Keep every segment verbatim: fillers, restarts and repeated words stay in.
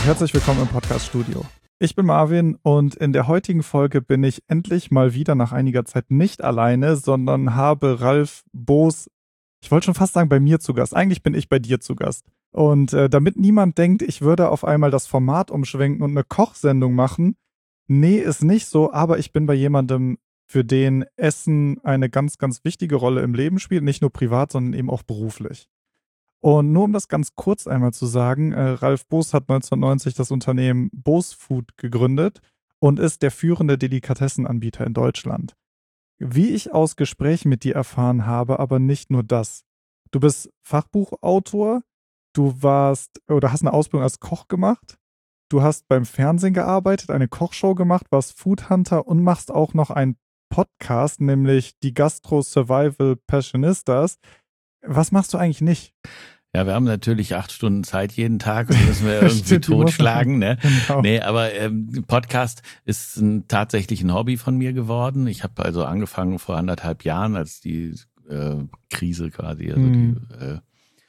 herzlich willkommen im Podcast-Studio. Ich bin Marvin und in der heutigen Folge bin ich endlich mal wieder nach einiger Zeit nicht alleine, sondern habe Ralf Boos, ich wollte schon fast sagen, bei mir zu Gast. Eigentlich bin ich bei dir zu Gast. Und äh, damit niemand denkt, ich würde auf einmal das Format umschwenken und eine Kochsendung machen, nee, ist nicht so, aber ich bin bei jemandem, für den Essen eine ganz, ganz wichtige Rolle im Leben spielt, nicht nur privat, sondern eben auch beruflich. Und nur um das ganz kurz einmal zu sagen, äh, Ralf Boos hat neunzehnhundertneunzig das Unternehmen Boos Food gegründet und ist der führende Delikatessenanbieter in Deutschland. Wie ich aus Gesprächen mit dir erfahren habe, aber nicht nur das. Du bist Fachbuchautor, du warst oder hast eine Ausbildung als Koch gemacht, du hast beim Fernsehen gearbeitet, eine Kochshow gemacht, warst Foodhunter und machst auch noch einen Podcast, nämlich die Gastro Survival Passionistas. Was machst du eigentlich nicht? Ja, wir haben natürlich acht Stunden Zeit jeden Tag und müssen wir irgendwie Stimmt, totschlagen. Ne? Genau. Nee, aber ähm, Podcast ist ein, tatsächlich ein Hobby von mir geworden. Ich habe also angefangen vor anderthalb Jahren, als die äh, Krise quasi, also Mhm. die äh,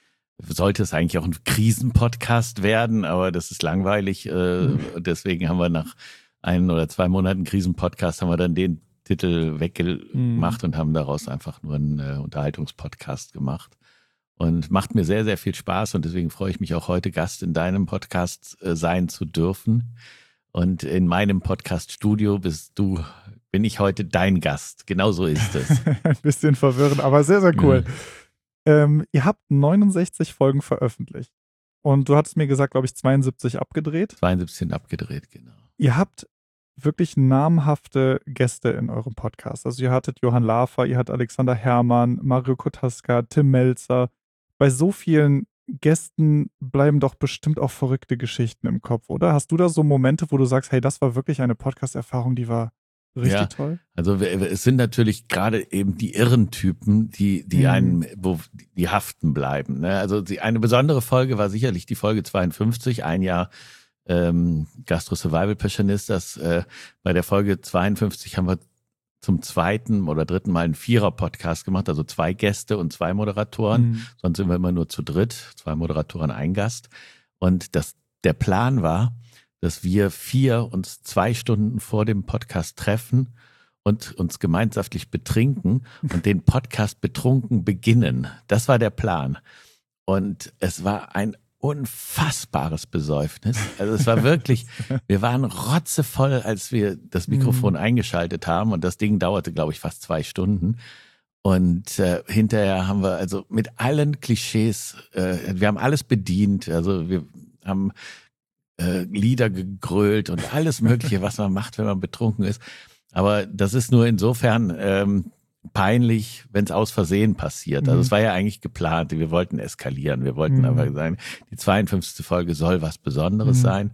sollte es eigentlich auch ein Krisenpodcast werden, aber das ist langweilig. Äh, Mhm. Deswegen haben wir nach ein oder zwei Monaten Krisenpodcast haben wir dann den Titel weggemacht Mhm. und haben daraus einfach nur einen äh, Unterhaltungspodcast gemacht. Und macht mir sehr, sehr viel Spaß und deswegen freue ich mich auch heute Gast in deinem Podcast äh, sein zu dürfen. Und in meinem Podcast-Studio bist du, bin ich heute dein Gast. Genau so ist es. Ein bisschen verwirrend, aber sehr, sehr cool. Ähm, ihr habt neunundsechzig Folgen veröffentlicht. Und du hattest mir gesagt, glaube ich, zweiundsiebzig abgedreht. zweiundsiebzig sind abgedreht, genau. Ihr habt wirklich namhafte Gäste in eurem Podcast. Also ihr hattet Johann Lafer, ihr hattet Alexander Herrmann, Mario Kotaska, Tim Melzer. Bei so vielen Gästen bleiben doch bestimmt auch verrückte Geschichten im Kopf, oder? Hast du da so Momente, wo du sagst, hey, das war wirklich eine Podcast-Erfahrung, die war richtig Ja, toll? also wir- es sind natürlich gerade eben die irren Typen, die, die Mhm. einen, wo die haften bleiben. Ne? Also die, eine besondere Folge war sicherlich die Folge zweiundfünfzig, ein Jahr ähm, Gastro Survival Passionistas. Äh, bei der Folge zweiundfünfzig haben wir zum zweiten oder dritten Mal einen Vierer-Podcast gemacht, also zwei Gäste und zwei Moderatoren. Mhm. Sonst sind wir immer nur zu dritt, zwei Moderatoren, ein Gast. Und das, der Plan war, dass wir vier uns zwei Stunden vor dem Podcast treffen und uns gemeinschaftlich betrinken und den Podcast betrunken beginnen. Das war der Plan. Und es war ein unfassbares Besäufnis. Also es war wirklich, wir waren rotzevoll, als wir das Mikrofon Mhm. eingeschaltet haben und das Ding dauerte, glaube ich, fast zwei Stunden. Und äh, hinterher haben wir also mit allen Klischees, äh, wir haben alles bedient, also wir haben äh, Lieder gegrölt und alles Mögliche, was man macht, wenn man betrunken ist. Aber das ist nur insofern ähm, peinlich, wenn es aus Versehen passiert. Also Mhm. es war ja eigentlich geplant. Wir wollten eskalieren. Wir wollten Mhm. aber sagen, die zweiundfünfzigste Folge soll was Besonderes Mhm. sein.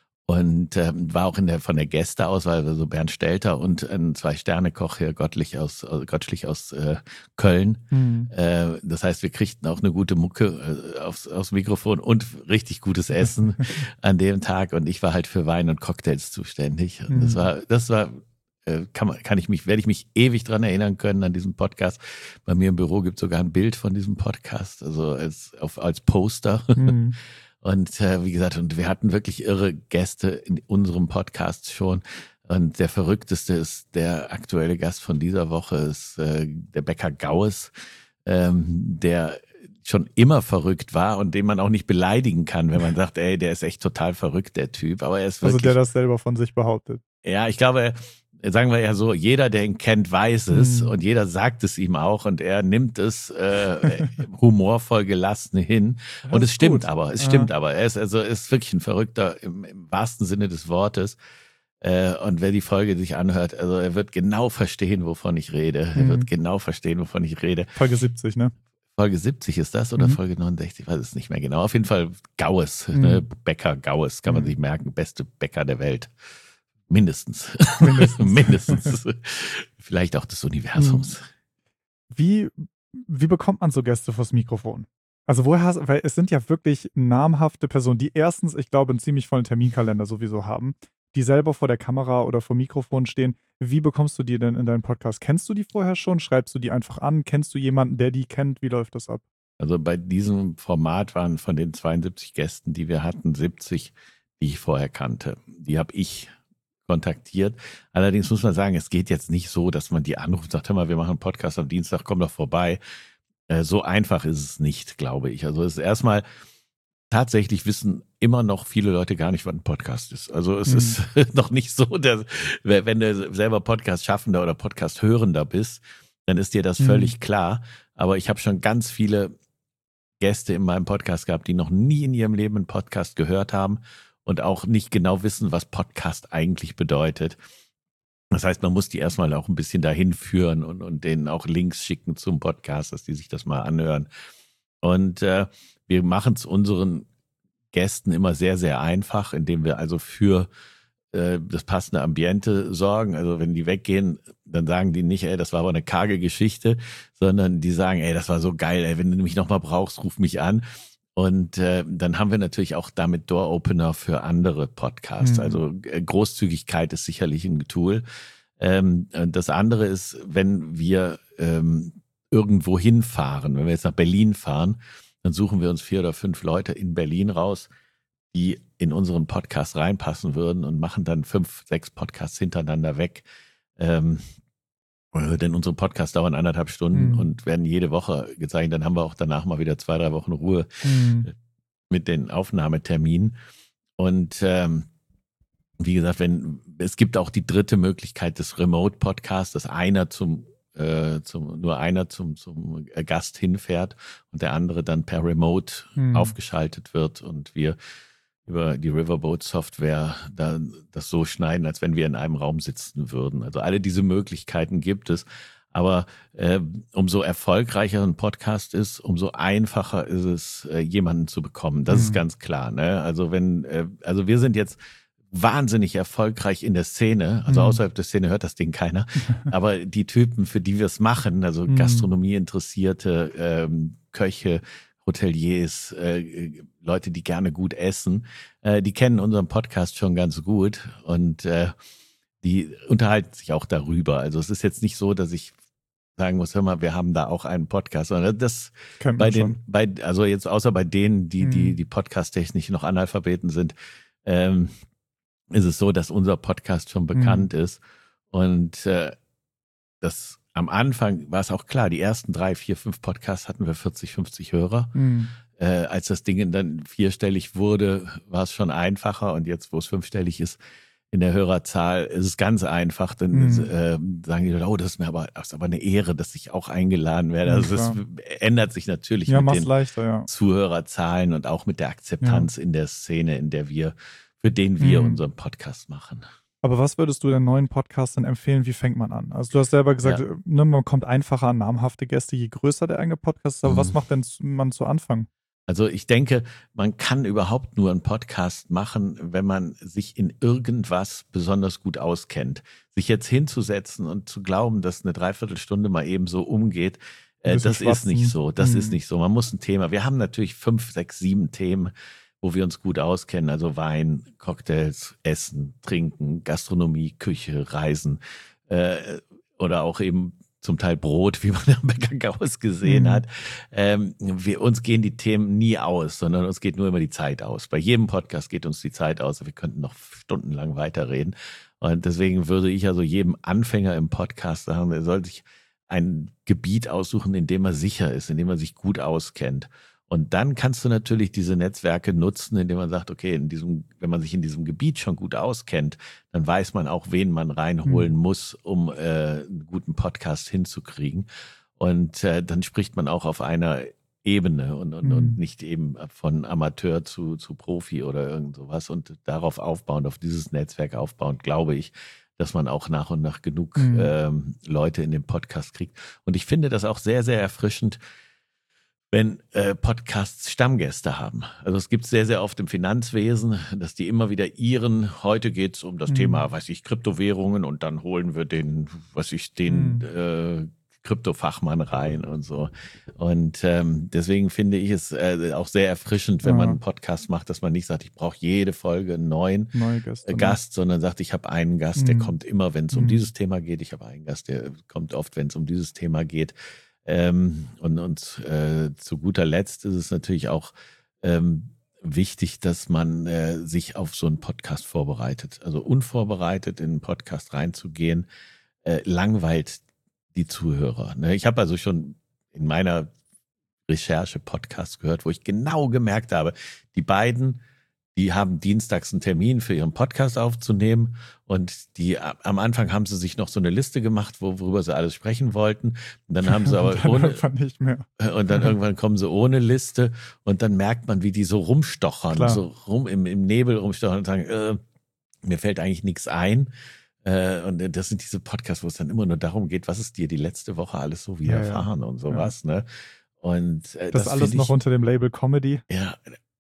Und ähm, war auch in der von der Gästeauswahl, also Bernd Stelter und ein Zwei-Sterne-Koch hier, Gottlich aus, äh, Gottschlich aus äh, Köln. Mhm. Äh, das heißt, wir kriegten auch eine gute Mucke äh, aufs, aufs Mikrofon und richtig gutes Essen an dem Tag. Und ich war halt für Wein und Cocktails zuständig. Und das Mhm. war, das war, äh, kann man, kann ich mich, werde ich mich ewig dran erinnern können an diesem Podcast. Bei mir im Büro gibt es sogar ein Bild von diesem Podcast, also als, auf, als Poster. Mhm. Und äh, wie gesagt, und wir hatten wirklich irre Gäste in unserem Podcast schon. Und der verrückteste ist der aktuelle Gast von dieser Woche, ist äh, der Bäcker Gaues, ähm, der schon immer verrückt war und den man auch nicht beleidigen kann, wenn man sagt, ey, der ist echt total verrückt, der Typ. Aber er ist wirklich, Also der das selber von sich behauptet. ja, ich glaube, sagen wir ja so, jeder, der ihn kennt, weiß es Mhm. und jeder sagt es ihm auch und er nimmt es äh, humorvoll gelassen hin. Das Und es ist stimmt gut. aber, es Ja. stimmt aber. Er ist also er ist wirklich ein Verrückter im, im wahrsten Sinne des Wortes. Äh, und wer die Folge sich anhört, also er wird genau verstehen, wovon ich rede. Er Mhm. wird genau verstehen, wovon ich rede. Folge siebzig, ne? Folge siebzig ist das oder Mhm. Folge neunundsechzig? Ich weiß es nicht mehr genau. Auf jeden Fall Gaues, Mhm. ne? Bäcker Gaues, kann man Mhm. sich merken. Beste Bäcker der Welt. Mindestens. Mindestens. Mindestens. Vielleicht auch des Universums. Wie, wie bekommt man so Gäste vors Mikrofon? Also woher hast, weil es sind ja wirklich namhafte Personen, die erstens, ich glaube, einen ziemlich vollen Terminkalender sowieso haben, die selber vor der Kamera oder vor Mikrofon stehen. Wie bekommst du die denn in deinen Podcast? Kennst du die vorher schon? Schreibst du die einfach an? Kennst du jemanden, der die kennt? Wie läuft das ab? Also bei diesem Format waren von den zweiundsiebzig Gästen, die wir hatten, siebzig die ich vorher kannte. Die habe ich kontaktiert. Allerdings muss man sagen, es geht jetzt nicht so, dass man die anruft und sagt, hör mal, wir machen einen Podcast am Dienstag, komm doch vorbei. Äh, so einfach ist es nicht, glaube ich. Also es ist erstmal, tatsächlich wissen immer noch viele Leute gar nicht, was ein Podcast ist. Also es mhm. ist noch nicht so, dass, wenn du selber Podcast-Schaffender oder Podcast-Hörender bist, dann ist dir das mhm. völlig klar. Aber ich habe schon ganz viele Gäste in meinem Podcast gehabt, die noch nie in ihrem Leben einen Podcast gehört haben und auch nicht genau wissen, was Podcast eigentlich bedeutet. Das heißt, man muss die erstmal auch ein bisschen dahin führen und, und denen auch Links schicken zum Podcast, dass die sich das mal anhören. Und äh, wir machen es unseren Gästen immer sehr, sehr einfach, indem wir also für äh, das passende Ambiente sorgen. Also wenn die weggehen, dann sagen die nicht, ey, das war aber eine karge Geschichte, sondern die sagen, ey, das war so geil, ey, wenn du mich nochmal brauchst, ruf mich an. Und äh, dann haben wir natürlich auch damit Door-Opener für andere Podcasts. Mhm. Also äh, Großzügigkeit ist sicherlich ein Tool. Ähm, das andere ist, wenn wir ähm, irgendwo hinfahren, wenn wir jetzt nach Berlin fahren, dann suchen wir uns vier oder fünf Leute in Berlin raus, die in unseren Podcast reinpassen würden und machen dann fünf, sechs Podcasts hintereinander weg. Ähm, denn unsere Podcasts dauern anderthalb Stunden mhm. und werden jede Woche gezeigt. Dann haben wir auch danach mal wieder zwei, drei Wochen Ruhe mhm. mit den Aufnahmeterminen. Und ähm, wie gesagt, wenn es gibt auch die dritte Möglichkeit des Remote-Podcasts, dass einer zum Äh, zum, nur einer zum, zum Gast hinfährt und der andere dann per Remote hm. aufgeschaltet wird und wir über die Riverboat-Software dann das so schneiden, als wenn wir in einem Raum sitzen würden. Also alle diese Möglichkeiten gibt es. Aber äh, umso erfolgreicher ein Podcast ist, umso einfacher ist es, äh, jemanden zu bekommen. Das hm. ist ganz klar. Ne? Also wenn, äh, also wir sind jetzt wahnsinnig erfolgreich in der Szene, also mhm. außerhalb der Szene hört das Ding keiner, aber die Typen, für die wir es machen, also mhm. Gastronomie-Interessierte, ähm, Köche, Hoteliers, äh, Leute, die gerne gut essen, äh, die kennen unseren Podcast schon ganz gut und äh, die unterhalten sich auch darüber. Also es ist jetzt nicht so, dass ich sagen muss, hör mal, wir haben da auch einen Podcast, sondern das Kennt bei man den, schon. bei, also jetzt außer bei denen, die, Mhm. die, die podcast-technisch noch Analphabeten sind, ähm, ist es so, dass unser Podcast schon bekannt mhm. ist. Und äh, das am Anfang war es auch klar, die ersten drei, vier, fünf Podcasts hatten wir vierzig, fünfzig Hörer. Mhm. Äh, als das Ding dann vierstellig wurde, war es schon einfacher. Und jetzt, wo es fünfstellig ist, in der Hörerzahl, ist es ganz einfach. Dann mhm. äh, sagen die Leute, oh, das ist mir aber, das ist aber eine Ehre, dass ich auch eingeladen werde. Also es ändert sich natürlich ja, mit den leichter, ja. Zuhörerzahlen und auch mit der Akzeptanz ja. in der Szene, in der wir für den wir mhm. unseren Podcast machen. Aber was würdest du den neuen Podcastern empfehlen? Wie fängt man an? Also du hast selber gesagt, ja. ne, man kommt einfacher an namhafte Gäste, je größer der eigene Podcast ist. Aber mhm. was macht denn man zu Anfang? Also ich denke, man kann überhaupt nur einen Podcast machen, wenn man sich in irgendwas besonders gut auskennt. Sich jetzt hinzusetzen und zu glauben, dass eine Dreiviertelstunde mal eben so umgeht, äh, das schwatzen. ist nicht so. Das mhm. ist nicht so. Man muss ein Thema. Wir haben natürlich fünf, sechs, sieben Themen, wo wir uns gut auskennen, also Wein, Cocktails, Essen, Trinken, Gastronomie, Küche, Reisen äh, oder auch eben zum Teil Brot, wie man am Bäcker Gauss gesehen mhm. hat. Ähm, wir, uns gehen die Themen nie aus, sondern uns geht nur immer die Zeit aus. Bei jedem Podcast geht uns die Zeit aus. Wir könnten noch stundenlang weiterreden. Und deswegen würde ich also jedem Anfänger im Podcast sagen, er soll sich ein Gebiet aussuchen, in dem er sicher ist, in dem er sich gut auskennt. Und dann kannst du natürlich diese Netzwerke nutzen, indem man sagt, okay, in diesem, wenn man sich in diesem Gebiet schon gut auskennt, dann weiß man auch, wen man reinholen mhm. muss, um äh, einen guten Podcast hinzukriegen. Und äh, dann spricht man auch auf einer Ebene und, und, mhm. und nicht eben von Amateur zu, zu Profi oder irgend sowas. Und darauf aufbauend, auf dieses Netzwerk aufbauend, glaube ich, dass man auch nach und nach genug mhm. ähm, Leute in den Podcast kriegt. Und ich finde das auch sehr, sehr erfrischend, wenn äh, Podcasts Stammgäste haben. Also es gibt sehr, sehr oft im Finanzwesen, dass die immer wieder ihren, heute geht es um das mhm. Thema, weiß ich, Kryptowährungen und dann holen wir den, was ich, den mhm. äh, Kryptofachmann rein und so. Und ähm, deswegen finde ich es äh, auch sehr erfrischend, wenn ja. man einen Podcast macht, dass man nicht sagt, ich brauche jede Folge einen neuen Gäste, äh, Gast, sondern sagt, ich habe einen Gast, mhm. der kommt immer, wenn es um mhm. dieses Thema geht. Ich habe einen Gast, der kommt oft, wenn es um dieses Thema geht. Ähm, und und äh, zu guter Letzt ist es natürlich auch ähm, wichtig, dass man äh, sich auf so einen Podcast vorbereitet. Also unvorbereitet in einen Podcast reinzugehen, äh, langweilt die Zuhörer. Ne? Ich habe also schon in meiner Recherche Podcasts gehört, wo ich genau gemerkt habe, die beiden, die haben dienstags einen Termin für ihren Podcast aufzunehmen und die am Anfang haben sie sich noch so eine Liste gemacht, worüber sie alles sprechen wollten. Und dann haben sie aber dann ohne irgendwann nicht mehr. Und dann irgendwann kommen sie ohne Liste und dann merkt man, wie die so rumstochern, Klar. so rum im, im Nebel rumstochern und sagen, äh, mir fällt eigentlich nichts ein. Äh, und das sind diese Podcasts, wo es dann immer nur darum geht, was ist dir die letzte Woche alles so widerfahren ja, ja. und sowas. Ja. Ne? Und äh, das, das alles noch ich, unter dem Label Comedy. Ja,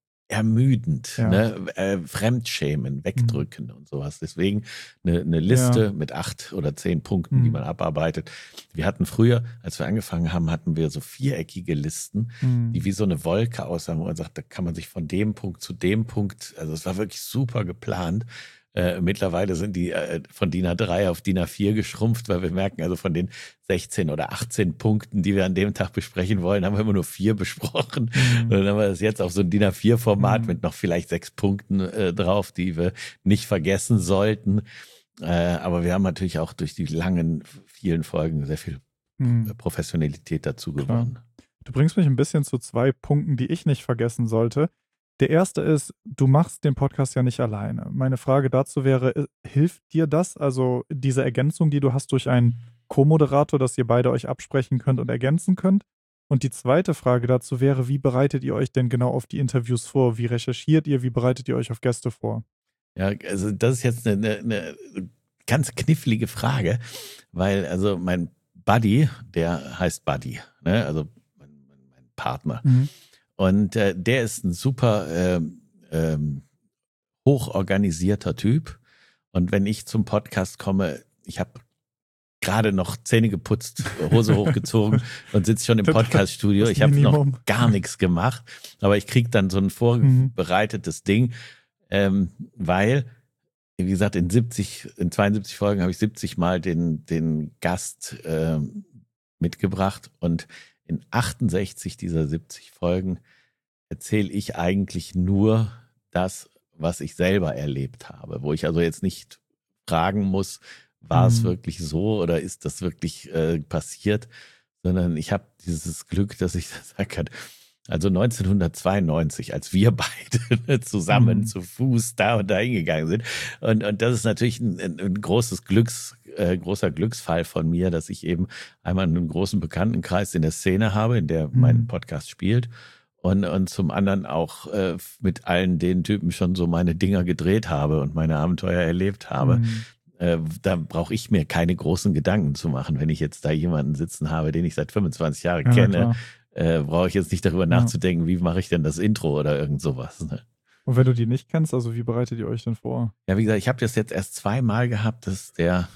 ermüdend, ja. ne? äh, Fremdschämen, wegdrücken mhm. und sowas. Deswegen eine, eine Liste ja. mit acht oder zehn Punkten, mhm. die man abarbeitet. Wir hatten früher, als wir angefangen haben, hatten wir so viereckige Listen, mhm. die wie so eine Wolke aussahen, wo man sagt, da kann man sich von dem Punkt zu dem Punkt, also es war wirklich super geplant. Äh, mittlerweile sind die äh, von D I N A drei auf D I N A vier geschrumpft, weil wir merken, also von den sechzehn oder achtzehn Punkten, die wir an dem Tag besprechen wollen, haben wir immer nur vier besprochen. Mhm. Und dann haben wir das jetzt auf so ein D I N A vier Format mhm. mit noch vielleicht sechs Punkten äh, drauf, die wir nicht vergessen sollten. Äh, aber wir haben natürlich auch durch die langen, vielen Folgen sehr viel mhm. Professionalität dazu gewonnen. Klar. Du bringst mich ein bisschen zu zwei Punkten, die ich nicht vergessen sollte. Der erste ist, du machst den Podcast ja nicht alleine. Meine Frage dazu wäre, hilft dir das, also diese Ergänzung, die du hast durch einen Co-Moderator, dass ihr beide euch absprechen könnt und ergänzen könnt? Und die zweite Frage dazu wäre, wie bereitet ihr euch denn genau auf die Interviews vor? Wie recherchiert ihr? Wie bereitet ihr euch auf Gäste vor? Ja, also das ist jetzt eine, eine ganz knifflige Frage, weil also mein Buddy, der heißt Buddy, ne? Also mein, mein Partner. Mhm. Und äh, der ist ein super ähm, ähm, hochorganisierter Typ. Und wenn ich zum Podcast komme, ich habe gerade noch Zähne geputzt, Hose hochgezogen und sitze schon im Podcaststudio. Ich habe noch gar nichts gemacht, aber ich kriege dann so ein vorbereitetes mhm. Ding, ähm, weil, wie gesagt, in siebzig, in zweiundsiebzig Folgen habe ich siebzig Mal den, den Gast ähm, mitgebracht und in achtundsechzig dieser siebzig Folgen erzähle ich eigentlich nur das, was ich selber erlebt habe, wo ich also jetzt nicht fragen muss, war mhm. es wirklich so oder ist das wirklich äh, passiert, sondern ich habe dieses Glück, dass ich das sagen kann. Also neunzehnhundertzweiundneunzig, als wir beide zusammen mhm. zu Fuß da und da hingegangen sind. Und, und das ist natürlich ein, ein großes Glücks, äh, großer Glücksfall von mir, dass ich eben einmal einen großen Bekanntenkreis in der Szene habe, in der mhm. mein Podcast spielt. Und, und zum anderen auch äh, mit allen den Typen schon so meine Dinger gedreht habe und meine Abenteuer erlebt habe. Mhm. Äh, da brauche ich mir keine großen Gedanken zu machen, wenn ich jetzt da jemanden sitzen habe, den ich seit fünfundzwanzig Jahren ja, kenne. Klar. Äh, brauche ich jetzt nicht darüber ja. nachzudenken, wie mache ich denn das Intro oder irgend sowas. Ne? Und wenn du die nicht kennst, also wie bereitet ihr euch denn vor? Ja, wie gesagt, ich habe das jetzt erst zweimal gehabt, dass der,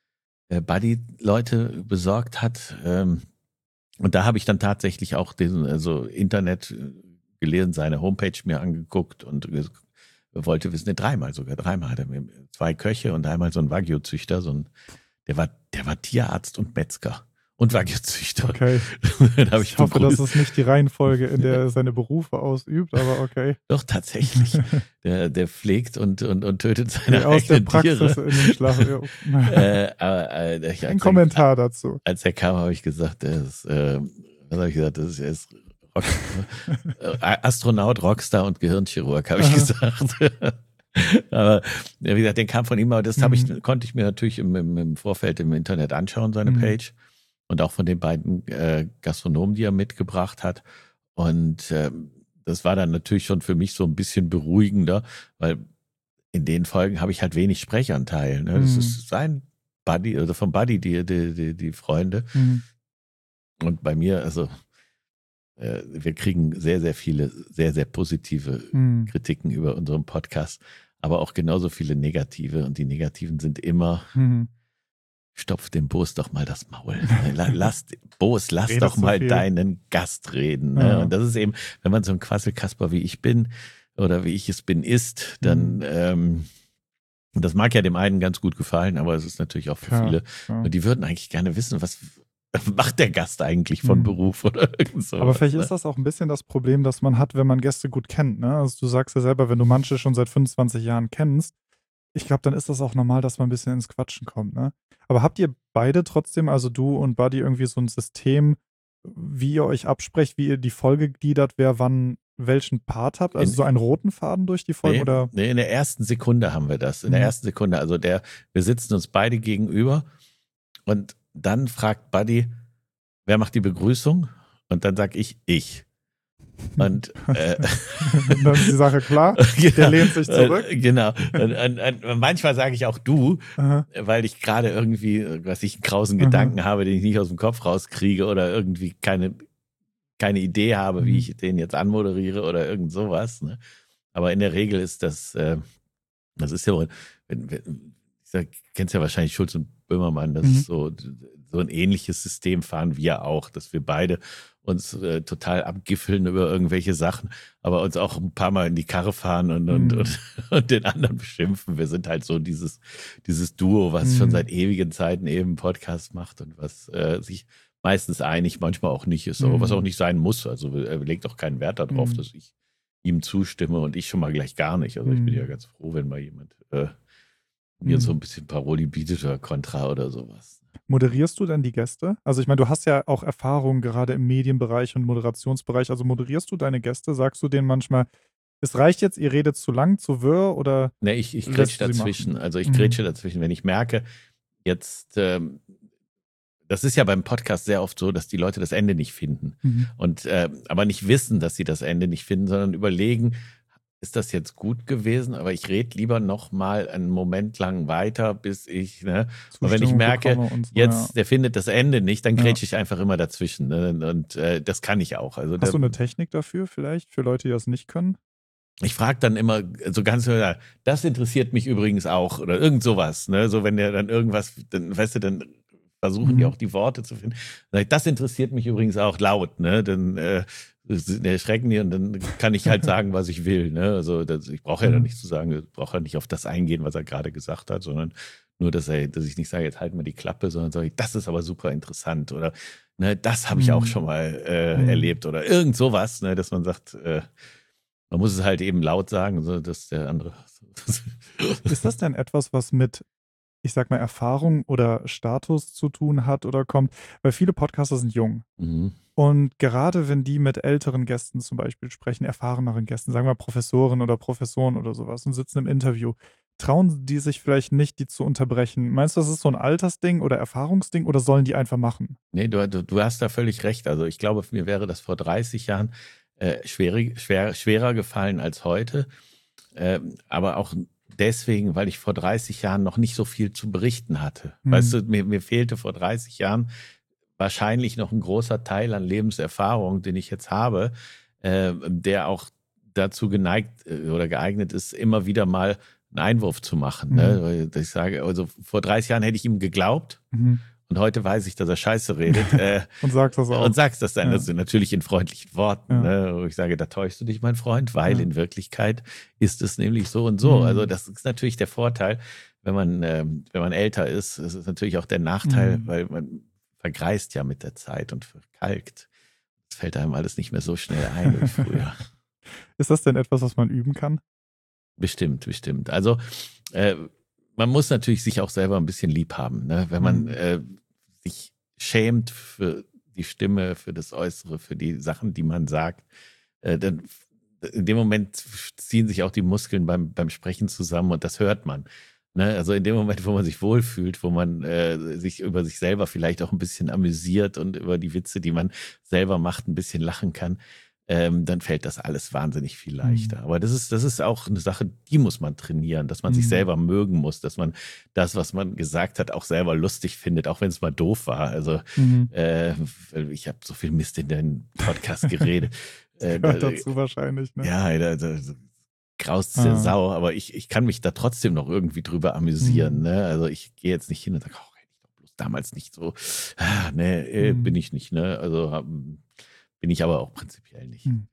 der Buddy Leute besorgt hat. Ähm, und da habe ich dann tatsächlich auch den also Internet gelesen, seine Homepage mir angeguckt und wollte wissen, ne, dreimal sogar, dreimal hat er mir zwei Köche und einmal so ein Wagyu-Züchter, so ein, der war, der war Tierarzt und Metzger. Und Wagyu-Züchter. Okay. hab ich, ich hoffe, das ist nicht die Reihenfolge, in der er seine Berufe ausübt, aber okay. Doch, tatsächlich. Der, der pflegt und, und, und tötet seine ja, aus der Praxis Tiere. In den Schlaf. äh, aber, äh, ich, Ein Kommentar er, dazu. Als er kam, habe ich gesagt, der ist, äh, was habe ich gesagt, das ist, er ist Rock, äh, Astronaut, Rockstar und Gehirnchirurg, habe ich gesagt. Aber wie gesagt, den kam von ihm, aber das habe ich, mhm. konnte ich mir natürlich im, im, im Vorfeld im Internet anschauen, seine mhm. Page. Und auch von den beiden äh, Gastronomen, die er mitgebracht hat. Und äh, das war dann natürlich schon für mich so ein bisschen beruhigender, weil in den Folgen habe ich halt wenig Sprechanteil. Ne? Das mhm. ist sein Buddy, also vom Buddy, die, die, die, die Freunde. Mhm. Und bei mir, also äh, wir kriegen sehr, sehr viele, sehr, sehr positive mhm. Kritiken über unseren Podcast, aber auch genauso viele negative. Und die negativen sind immer... Mhm. Stopf dem Boos doch mal das Maul. Lass, Boos, lass Redest doch mal deinen Gast reden. Ne? Ja. Und das ist eben, wenn man so ein Quasselkasper wie ich bin oder wie ich es bin ist, dann, mhm. ähm, das mag ja dem einen ganz gut gefallen, aber es ist natürlich auch für ja, viele. Ja. Und die würden eigentlich gerne wissen, was, macht der Gast eigentlich von Mhm. Beruf oder irgend so. Aber vielleicht ist das auch ein bisschen das Problem, das man hat, wenn man Gäste gut kennt. Ne? Also du sagst ja selber, wenn du manche schon seit fünfundzwanzig Jahren kennst, ich glaube, dann ist das auch normal, dass man ein bisschen ins Quatschen kommt. Ne? Aber habt ihr beide trotzdem, also du und Buddy, irgendwie so ein System, wie ihr euch absprecht, wie ihr die Folge gliedert, wer wann welchen Part habt? Also In- so einen roten Faden durch die Folge? Nee, Oder? nee, in der ersten Sekunde haben wir das. In der Mhm. ersten Sekunde. Also der, wir sitzen uns beide gegenüber und dann fragt Buddy, wer macht die Begrüßung? Und dann sag ich, ich. Und äh, Dann ist die Sache klar. genau, Der lehnt sich zurück. äh, Genau. Und, und, und manchmal sage ich auch du, Aha. weil ich gerade irgendwie, was ich einen krausen Aha. Gedanken habe, den ich nicht aus dem Kopf rauskriege oder irgendwie keine, keine Idee habe, wie Mhm. ich den jetzt anmoderiere oder irgend sowas. Ne? Aber in der Regel ist das, äh, das ist ja, wohl- wenn, wenn, ich sag, kennst ja wahrscheinlich Schulz und Böhmermann, das Mhm. ist so, so ein ähnliches System fahren wir auch, dass wir beide uns äh, total abgiffeln über irgendwelche Sachen, aber uns auch ein paar Mal in die Karre fahren und, und, Mhm. und, und den anderen beschimpfen. Wir sind halt so dieses, dieses Duo, was Mhm. schon seit ewigen Zeiten eben einen Podcast macht und was äh, sich meistens einig, manchmal auch nicht ist, aber Mhm. was auch nicht sein muss. Also er legt auch keinen Wert darauf, Mhm. dass ich ihm zustimme und ich schon mal gleich gar nicht. Also ich bin Mhm. ja ganz froh, wenn mal jemand äh, mir Mhm. so ein bisschen Paroli bietet oder Kontra oder sowas. Moderierst du denn die Gäste? Also ich meine, du hast ja auch Erfahrung gerade im Medienbereich und Moderationsbereich. Also moderierst du deine Gäste? Sagst du denen manchmal, es reicht jetzt, ihr redet zu lang, zu wirr oder Ne, ich, ich lässt grätsche du sie dazwischen. machen? Also ich Mhm. grätsche dazwischen. Wenn ich merke, jetzt, ähm, das ist ja beim Podcast sehr oft so, dass die Leute das Ende nicht finden. Mhm. Und äh, aber nicht wissen, dass sie das Ende nicht finden, sondern überlegen, ist das jetzt gut gewesen? Aber ich rede lieber noch mal einen Moment lang weiter, bis ich, ne? Und wenn ich Zustimmung merke, bekomme und so, jetzt, ja. der findet das Ende nicht, dann Ja. grätsche ich einfach immer dazwischen. Ne? Und äh, das kann ich auch. Also Hast der, du eine Technik dafür vielleicht, für Leute, die das nicht können? ich frage dann immer so ganz, das interessiert mich übrigens auch oder irgend sowas. Ne? So wenn der dann irgendwas, dann, weißt du, dann versuchen Mhm. die auch die Worte zu finden. Sag ich, das interessiert mich übrigens auch laut. Ne? Dann äh, erschrecken die und dann kann ich halt sagen, was ich will. Ne? Also das, ich brauche ja dann Mhm. nicht zu sagen, ich brauche ja nicht auf das eingehen, was er gerade gesagt hat, sondern nur, dass, er, dass ich nicht sage, jetzt halt mal die Klappe, sondern sage ich, das ist aber super interessant oder ne, das habe ich auch Mhm. schon mal äh, Mhm. erlebt oder irgend sowas, ne, dass man sagt, äh, man muss es halt eben laut sagen, so dass der andere. Ist das denn etwas, was mit, ich sag mal, Erfahrung oder Status zu tun hat oder kommt? Weil viele Podcaster sind jung. Mhm. Und gerade wenn die mit älteren Gästen zum Beispiel sprechen, erfahreneren Gästen, sagen wir Professoren oder Professoren oder sowas und sitzen im Interview, trauen die sich vielleicht nicht, die zu unterbrechen? Meinst du, das ist so ein Altersding oder Erfahrungsding oder sollen die einfach machen? Nee, du, du, du hast da völlig recht. Also ich glaube, mir wäre das vor dreißig Jahren äh, schwer, schwer, schwerer gefallen als heute. Ähm, aber auch deswegen, weil ich vor dreißig Jahren noch nicht so viel zu berichten hatte. Hm. Weißt du, mir, mir fehlte vor dreißig Jahren wahrscheinlich noch ein großer Teil an Lebenserfahrung, den ich jetzt habe, äh, der auch dazu geneigt äh, oder geeignet ist, immer wieder mal einen Einwurf zu machen. Ne? Mhm. Weil ich sage, also vor dreißig Jahren hätte ich ihm geglaubt Mhm. und heute weiß ich, dass er Scheiße redet. äh, Und sagst das auch. und sagst das dann Ja. also natürlich in freundlichen Worten. Ja. Ne? Wo ich sage, da täuschst du dich, mein Freund, weil Ja. in Wirklichkeit ist es nämlich so und so. Mhm. Also das ist natürlich der Vorteil, wenn man, ähm, wenn man älter ist. Es ist natürlich auch der Nachteil, Mhm. weil man vergreist ja mit der Zeit und verkalkt. Es fällt einem alles nicht mehr so schnell ein wie früher. Ist das denn etwas, was man üben kann? Bestimmt, bestimmt. Also äh, man muss natürlich sich auch selber ein bisschen lieb haben. Ne? Wenn man Mhm. äh, sich schämt für die Stimme, für das Äußere, für die Sachen, die man sagt, äh, dann in dem Moment ziehen sich auch die Muskeln beim, beim Sprechen zusammen und das hört man. Ne? Also in dem Moment, wo man sich wohlfühlt, wo man äh, sich über sich selber vielleicht auch ein bisschen amüsiert und über die Witze, die man selber macht, ein bisschen lachen kann, ähm, dann fällt das alles wahnsinnig viel leichter. Mhm. Aber das ist, das ist auch eine Sache, die muss man trainieren, dass man sich Mhm. selber mögen muss, dass man das, was man gesagt hat, auch selber lustig findet, auch wenn es mal doof war. Also Mhm. äh, ich habe so viel Mist in den Podcast geredet. äh, Gehört da, dazu wahrscheinlich, ne? ja, da, da, da graust es der Ah. Sau, aber ich, ich kann mich da trotzdem noch irgendwie drüber amüsieren. Mhm. Ne? Also ich gehe jetzt nicht hin und sage, oh, hätte ich doch bloß damals nicht so. Ah, nee, äh, Mhm. bin ich nicht. Ne? Also hab, bin ich aber auch prinzipiell nicht. Mhm.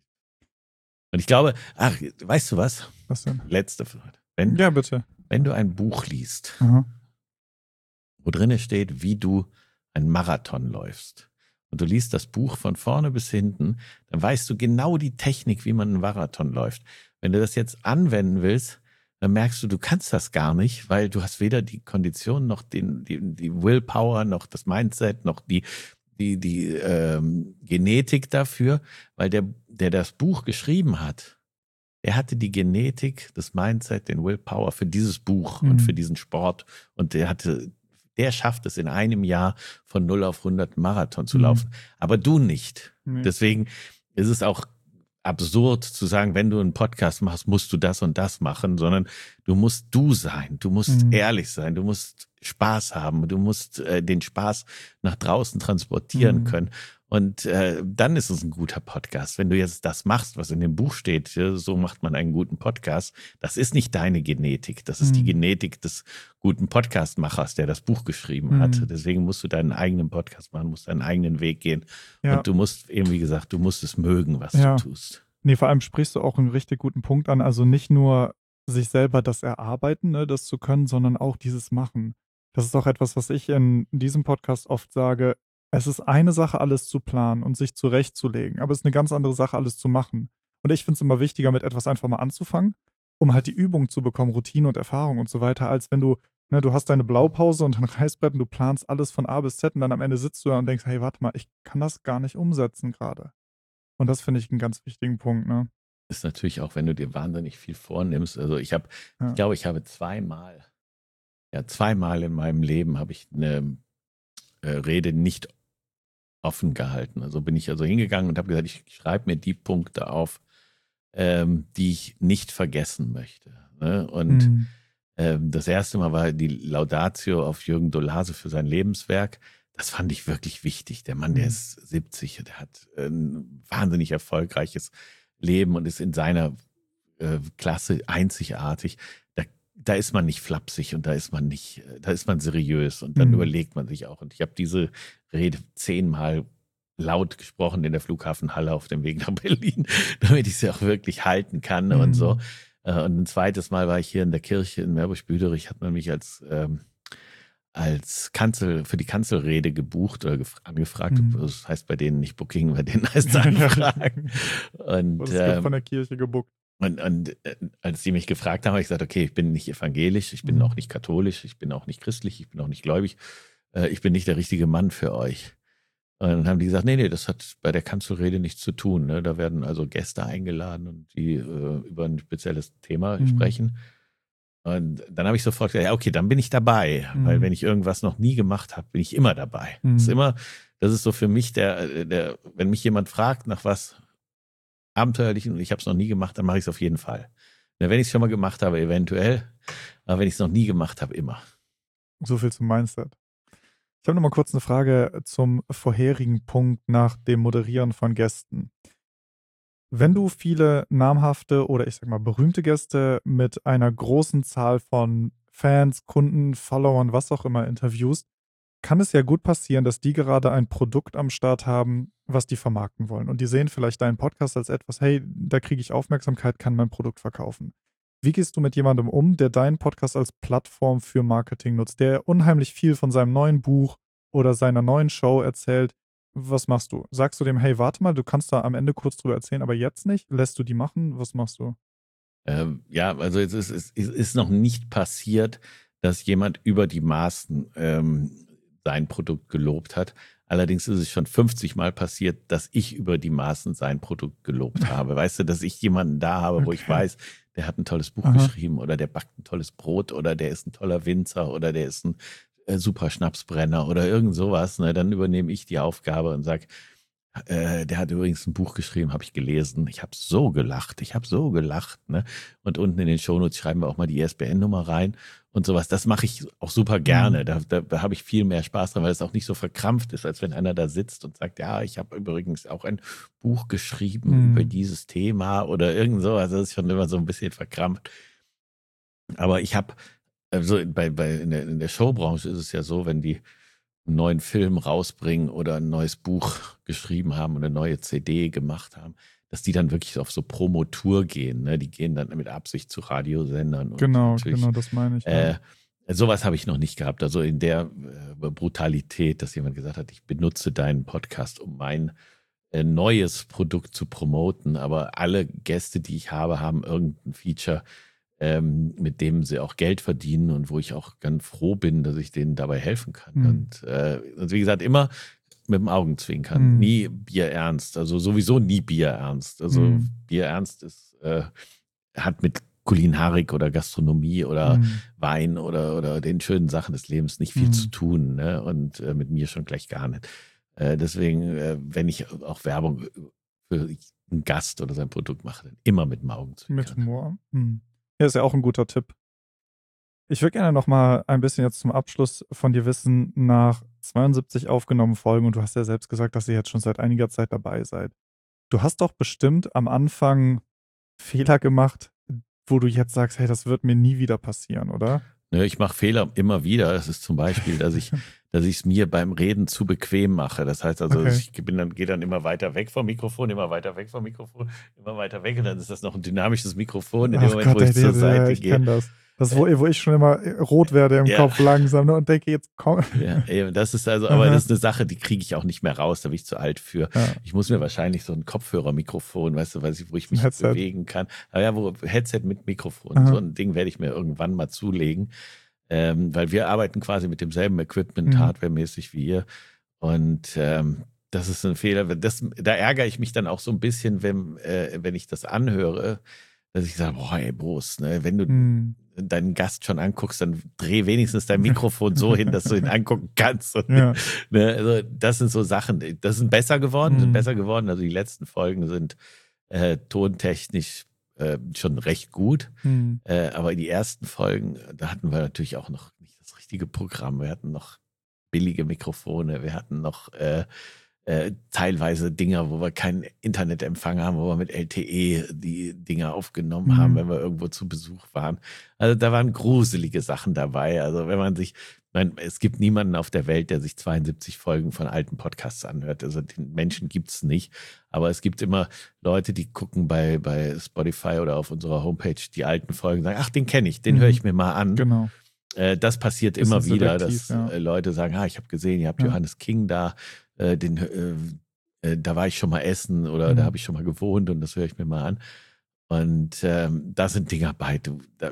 Und ich glaube, ach, weißt du was? Was denn? Letzte Frage. Wenn, Ja, bitte. wenn du ein Buch liest, Aha. wo drin steht, wie du einen Marathon läufst und du liest das Buch von vorne bis hinten, dann weißt du genau die Technik, wie man einen Marathon läuft. Wenn du das jetzt anwenden willst, dann merkst du, du kannst das gar nicht, weil du hast weder die Kondition noch den, die, die Willpower, noch das Mindset, noch die, die, die ähm, Genetik dafür, weil der, der das Buch geschrieben hat, er hatte die Genetik, das Mindset, den Willpower für dieses Buch mhm. und für diesen Sport. Und der hatte, der schafft es in einem Jahr von null auf hundert Marathon zu laufen. Mhm. Aber du nicht. Mhm. Deswegen ist es auch absurd zu sagen, wenn du einen Podcast machst, musst du das und das machen, sondern du musst du sein. Du musst mhm. ehrlich sein. Du musst Spaß haben. Du musst äh, den Spaß nach draußen transportieren mhm. können. Und äh, dann ist es ein guter Podcast. Wenn du jetzt das machst, was in dem Buch steht, ja, so macht man einen guten Podcast, das ist nicht deine Genetik. Das ist mhm. die Genetik des guten Podcastmachers, der das Buch geschrieben mhm. hat. Deswegen musst du deinen eigenen Podcast machen, musst deinen eigenen Weg gehen. Ja. Und du musst eben, wie gesagt, du musst es mögen, was ja. du tust. Nee, vor allem sprichst du auch einen richtig guten Punkt an. Also nicht nur sich selber das Erarbeiten, ne, das zu können, sondern auch dieses Machen. Das ist auch etwas, was ich in diesem Podcast oft sage. Es ist eine Sache, alles zu planen und sich zurechtzulegen, aber es ist eine ganz andere Sache, alles zu machen. Und ich finde es immer wichtiger, mit etwas einfach mal anzufangen, um halt die Übung zu bekommen, Routine und Erfahrung und so weiter, als wenn du, ne, du hast deine Blaupause und ein Reißbrett und du planst alles von A bis Z und dann am Ende sitzt du da und denkst, hey, warte mal, ich kann das gar nicht umsetzen gerade. Und das finde ich einen ganz wichtigen Punkt, ne? Ist natürlich auch, wenn du dir wahnsinnig viel vornimmst. Also ich habe, ja. ich glaube, ich habe zweimal, ja, zweimal in meinem Leben habe ich eine äh, Rede nicht offen gehalten. Also bin ich also hingegangen und habe gesagt, ich schreibe mir die Punkte auf, ähm, die ich nicht vergessen möchte. Ne? Und mhm. ähm, das erste Mal war die Laudatio auf Jürgen Dolase für sein Lebenswerk. Das fand ich wirklich wichtig. Der Mann, mhm. der ist siebzig, der hat ein wahnsinnig erfolgreiches Leben und ist in seiner äh, Klasse einzigartig. Da, da ist man nicht flapsig und da ist man nicht, da ist man seriös und dann mhm. überlegt man sich auch. Und ich habe diese Rede zehnmal laut gesprochen in der Flughafenhalle auf dem Weg nach Berlin, damit ich sie auch wirklich halten kann mhm. und so. Und ein zweites Mal war ich hier in der Kirche in Meerbusch-Büderich, hat man mich als ähm, als Kanzel, für die Kanzelrede gebucht oder gef- angefragt. Mhm. Das heißt bei denen nicht Booking, bei denen heißt es Anfragen. Und, das wird ähm, von der Kirche gebucht. Und, und äh, als die mich gefragt haben, habe ich gesagt, okay, ich bin nicht evangelisch, ich bin mhm. auch nicht katholisch, ich bin auch nicht christlich, ich bin auch nicht gläubig, äh, ich bin nicht der richtige Mann für euch. Und dann haben die gesagt, nee, nee, das hat bei der Kanzelrede nichts zu tun. Ne? Da werden also Gäste eingeladen und die äh, über ein spezielles Thema mhm. sprechen. Und dann habe ich sofort gesagt, ja, okay, dann bin ich dabei. Mhm. Weil wenn ich irgendwas noch nie gemacht habe, bin ich immer dabei. Mhm. Das ist immer, das ist so für mich der, der, wenn mich jemand fragt nach was Abenteuerlichen und ich habe es noch nie gemacht, dann mache ich es auf jeden Fall. Ja, wenn ich es schon mal gemacht habe, eventuell. Aber wenn ich es noch nie gemacht habe, immer. So viel zum Mindset. Ich habe noch mal kurz eine Frage zum vorherigen Punkt nach dem Moderieren von Gästen. Wenn du viele namhafte oder ich sag mal berühmte Gäste mit einer großen Zahl von Fans, Kunden, Followern, was auch immer interviewst, kann es ja gut passieren, dass die gerade ein Produkt am Start haben, was die vermarkten wollen. Und die sehen vielleicht deinen Podcast als etwas, hey, da kriege ich Aufmerksamkeit, kann mein Produkt verkaufen. Wie gehst du mit jemandem um, der deinen Podcast als Plattform für Marketing nutzt, der unheimlich viel von seinem neuen Buch oder seiner neuen Show erzählt? Was machst du? Sagst du dem, hey, warte mal, du kannst da am Ende kurz drüber erzählen, aber jetzt nicht? Lässt du die machen? Was machst du? Ähm, ja, also es ist, es ist noch nicht passiert, dass jemand über die Maßen ähm, sein Produkt gelobt hat. Allerdings ist es schon fünfzig Mal passiert, dass ich über die Maßen sein Produkt gelobt habe. Weißt du, dass ich jemanden da habe, okay. wo ich weiß, der hat ein tolles Buch Aha. geschrieben oder der backt ein tolles Brot oder der ist ein toller Winzer oder der ist ein äh, super Schnapsbrenner oder irgend sowas. Ne? Dann übernehme ich die Aufgabe und sage, äh, der hat übrigens ein Buch geschrieben, habe ich gelesen. Ich habe so gelacht, ich habe so gelacht. Ne? Und unten in den Shownotes schreiben wir auch mal die I S B N-Nummer rein und sowas. Das mache ich auch super gerne. Mhm. Da, da, da habe ich viel mehr Spaß dran, weil es auch nicht so verkrampft ist, als wenn einer da sitzt und sagt, ja, ich habe übrigens auch ein Buch geschrieben mhm. über dieses Thema oder irgend sowas. Das ist schon immer so ein bisschen verkrampft. Aber ich habe, also bei, bei in der, in der Showbranche ist es ja so, wenn die einen neuen Film rausbringen oder ein neues Buch geschrieben haben oder eine neue C D gemacht haben, dass die dann wirklich auf so Promotour gehen. Ne? Die gehen dann mit Absicht zu Radiosendern. Und genau, genau, das meine ich. Äh, sowas habe ich noch nicht gehabt. Also in der äh, Brutalität, dass jemand gesagt hat, ich benutze deinen Podcast, um mein äh, neues Produkt zu promoten. Aber alle Gäste, die ich habe, haben irgendein Feature, ähm, mit dem sie auch Geld verdienen und wo ich auch ganz froh bin, dass ich denen dabei helfen kann. Mhm. Und, äh, und wie gesagt, immer mit dem Augenzwinkern, Mhm. nie bierernst. Also sowieso nie bierernst. Also Mhm. bierernst ist, äh, hat mit Kulinarik oder Gastronomie oder Mhm. Wein oder, oder den schönen Sachen des Lebens nicht viel Mhm. zu tun, ne? Und äh, mit mir schon gleich gar nicht. Äh, deswegen, äh, wenn ich auch Werbung für einen Gast oder sein Produkt mache, dann immer mit dem Mit Augenzwinkern. Humor. Mhm. Ja, ist ja auch ein guter Tipp. Ich würde gerne noch mal ein bisschen jetzt zum Abschluss von dir wissen, nach zweiundsiebzig aufgenommenen Folgen, und du hast ja selbst gesagt, dass ihr jetzt schon seit einiger Zeit dabei seid. Du hast doch bestimmt am Anfang Fehler gemacht, wo du jetzt sagst, hey, das wird mir nie wieder passieren, oder? Ne, ich mache Fehler immer wieder. Das ist zum Beispiel, dass ich dass ich es mir beim Reden zu bequem mache. Das heißt also, Okay. ich bin dann, gehe dann immer weiter weg vom Mikrofon, immer weiter weg vom Mikrofon, immer weiter weg. Und dann ist das noch ein dynamisches Mikrofon in dem Ach Moment, Gott, wo ich ey, zur ja, Seite ich gehe. kenne das. Das, wo, wo ich schon immer rot werde im Ja. Kopf langsam, ne, und denke, jetzt komm. Ja, eben, das ist also, aber Aha. das ist eine Sache, die kriege ich auch nicht mehr raus, da bin ich zu alt für. Ja. Ich muss mir wahrscheinlich so ein Kopfhörermikrofon, weißt du, weiß ich, wo ich Ein mich Headset. bewegen kann. Aber ja, wo Headset mit Mikrofon, Aha. so ein Ding werde ich mir irgendwann mal zulegen, ähm, weil wir arbeiten quasi mit demselben Equipment, Mhm. hardwaremäßig wie ihr. Und ähm, das ist ein Fehler. Das, da ärgere ich mich dann auch so ein bisschen, wenn, äh, wenn ich das anhöre, dass ich sage, boah, ey, Boos, ne, wenn du Mhm. deinen Gast schon anguckst, dann dreh wenigstens dein Mikrofon so hin, dass du ihn angucken kannst. Und, Ja. ne, also das sind so Sachen, das sind besser geworden, sind Mhm. besser geworden. Also die letzten Folgen sind äh, tontechnisch äh, schon recht gut. Mhm. Äh, aber die ersten Folgen, da hatten wir natürlich auch noch nicht das richtige Programm. Wir hatten noch billige Mikrofone, wir hatten noch äh, äh, teilweise Dinger, wo wir keinen Internetempfang haben, wo wir mit L T E die Dinger aufgenommen Mhm. haben, wenn wir irgendwo zu Besuch waren. Also da waren gruselige Sachen dabei. Also wenn man sich, ich meine, es gibt niemanden auf der Welt, der sich zweiundsiebzig Folgen von alten Podcasts anhört. Also den Menschen gibt es nicht. Aber es gibt immer Leute, die gucken bei, bei Spotify oder auf unserer Homepage die alten Folgen und sagen, ach, den kenne ich, den Mhm. höre ich mir mal an. Genau. Äh, das passiert Bisschen immer wieder, selektiv, dass ja. äh, Leute sagen, ah, ich habe gesehen, ihr habt Ja. Johannes King da, äh, den, äh, äh, da war ich schon mal essen oder Mhm. da habe ich schon mal gewohnt und das höre ich mir mal an. Und ähm, da sind Dinger bei, du, da,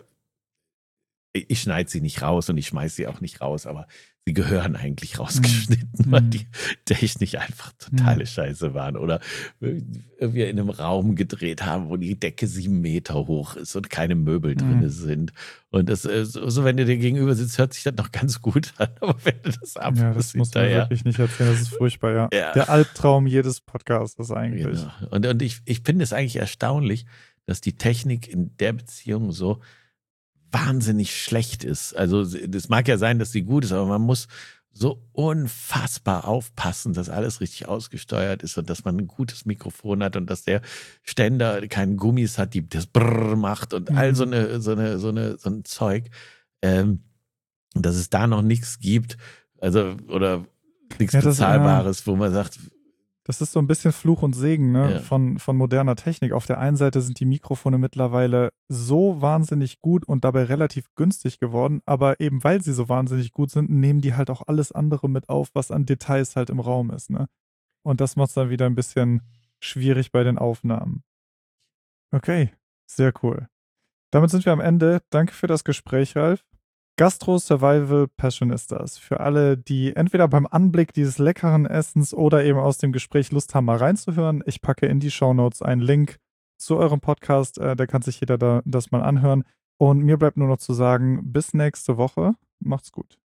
ich schneide sie nicht raus und ich schmeiße sie auch nicht raus, aber sie gehören eigentlich rausgeschnitten, Mhm. weil Mhm. die technisch einfach totale Mhm. Scheiße waren. Oder wir in einem Raum gedreht haben, wo die Decke sieben Meter hoch ist und keine Möbel drin Mhm. sind. Und das, äh, so, so, wenn du dir gegenüber sitzt, hört sich das noch ganz gut an. Aber wenn du das Ja, abhörst das muss man hinterher. wirklich nicht erzählen. Das ist furchtbar, ja. Ja. Der Albtraum jedes Podcasters eigentlich. Genau. Und, und ich, ich finde es eigentlich erstaunlich, dass die Technik in der Beziehung so wahnsinnig schlecht ist. Also das mag ja sein, dass sie gut ist, aber man muss so unfassbar aufpassen, dass alles richtig ausgesteuert ist und dass man ein gutes Mikrofon hat und dass der Ständer keinen Gummis hat, die das Brrr macht und Mhm. all so eine, so eine, so eine, so ein Zeug. Ähm, dass es da noch nichts gibt, also oder nichts Ja, das- Bezahlbares, wo man sagt, Das ist so ein bisschen Fluch und Segen, ne, Ja. von, von moderner Technik. Auf der einen Seite sind die Mikrofone mittlerweile so wahnsinnig gut und dabei relativ günstig geworden, aber eben weil sie so wahnsinnig gut sind, nehmen die halt auch alles andere mit auf, was an Details halt im Raum ist, ne? Und das macht es dann wieder ein bisschen schwierig bei den Aufnahmen. Okay, sehr cool. Damit sind wir am Ende. Danke für das Gespräch, Ralf. Gastro Survival Passionistas. Für alle, die entweder beim Anblick dieses leckeren Essens oder eben aus dem Gespräch Lust haben, mal reinzuhören. Ich packe in die Shownotes einen Link zu eurem Podcast. Äh, da kann sich jeder da, das mal anhören. Und mir bleibt nur noch zu sagen, bis nächste Woche. Macht's gut.